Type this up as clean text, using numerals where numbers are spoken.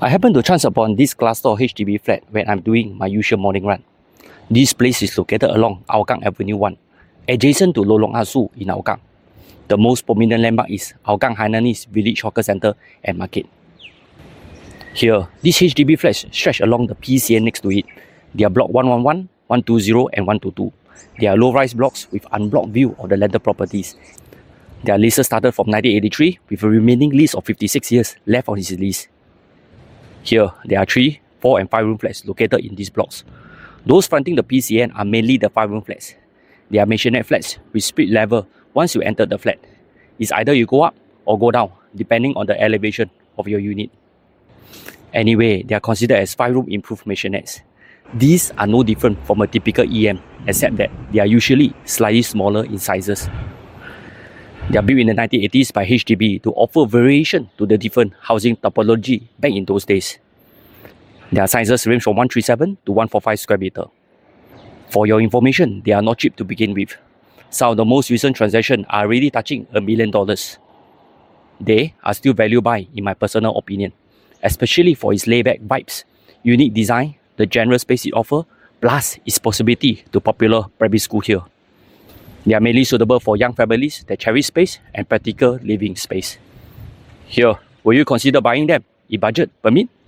I happen to chance upon this cluster of HDB flat when I'm doing my usual morning run. This place is located along Hougang Avenue 1, adjacent to Lorong Asu in Hougang. The most prominent landmark is Hougang Hainanese Village Hawker Centre and Market. Here, these HDB flats stretch along the PCN next to it. They are block 111, 120 and 122. They are low-rise blocks with unblocked view of the landed properties. Their leases started from 1983 with a remaining lease of 56 years left on his lease. Here, there are 3, 4 and 5 room flats located in these blocks. Those fronting the PCN are mainly the 5 room flats. They are maisonette flats with split level once you enter the flat. It's either you go up or go down depending on the elevation of your unit. Anyway, they are considered as 5 room improved maisonettes. These are no different from a typical EM except that they are usually slightly smaller in sizes. They are built in the 1980s by HDB to offer variation to the different housing topology back in those days. Their sizes range from 137 to 145 square meter. For your information, they are not cheap to begin with. Some of the most recent transactions are already touching $1 million. They are still value buy in my personal opinion, especially for its layback vibes, unique design, the generous space it offers, plus its possibility to popular primary school here. They are mainly suitable for young families that cherish space and practical living space. Here, will you consider buying them if budget permit?